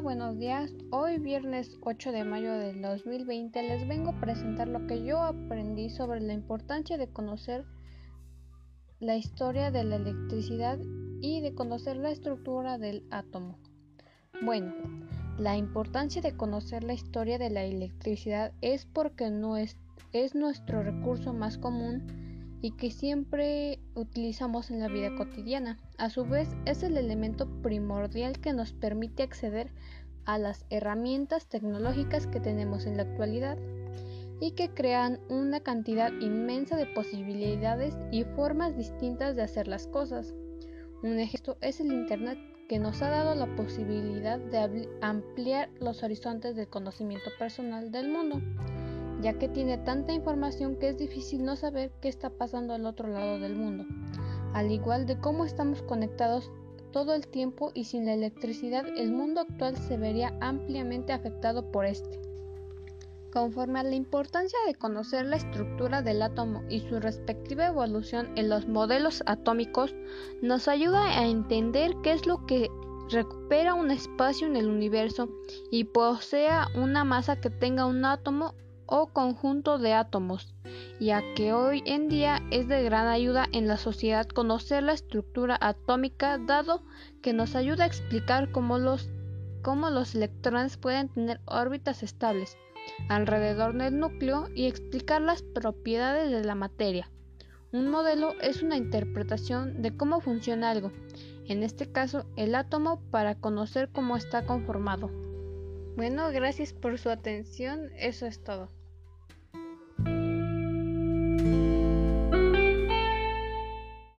Hola, buenos días. Hoy viernes 8 de mayo del 2020 les vengo a presentar lo que yo aprendí sobre la importancia de conocer la historia de la electricidad y de conocer la estructura del átomo. Bueno, la importancia de conocer la historia de la electricidad es porque es nuestro recurso más común y que siempre utilizamos en la vida cotidiana. A su vez, es el elemento primordial que nos permite acceder a las herramientas tecnológicas que tenemos en la actualidad y que crean una cantidad inmensa de posibilidades y formas distintas de hacer las cosas. Un ejemplo es el Internet, que nos ha dado la posibilidad de ampliar los horizontes del conocimiento personal del mundo, ya que tiene tanta información que es difícil no saber qué está pasando al otro lado del mundo, al igual de cómo estamos conectados todo el tiempo y sin la electricidad el mundo actual se vería ampliamente afectado por este. Conforme a la importancia de conocer la estructura del átomo y su respectiva evolución en los modelos atómicos, nos ayuda a entender qué es lo que recupera un espacio en el universo y posea una masa que tenga un átomo o conjunto de átomos, ya que hoy en día es de gran ayuda en la sociedad conocer la estructura atómica, dado que nos ayuda a explicar cómo los electrones pueden tener órbitas estables alrededor del núcleo y explicar las propiedades de la materia. Un modelo es una interpretación de cómo funciona algo, en este caso el átomo, para conocer cómo está conformado. Bueno, gracias por su atención, eso es todo.